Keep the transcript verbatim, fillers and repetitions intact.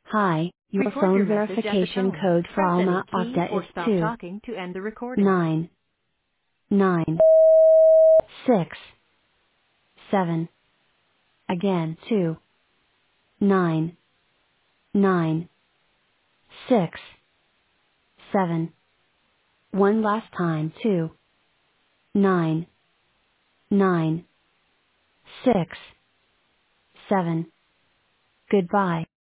Hi, your Record your phone message at the verification tone. code for Press Alma any key Agda is or stop two talking to end the recording. nine nine six seven. Again, two nine nine six seven. One last time, two nine nine six seven. Goodbye.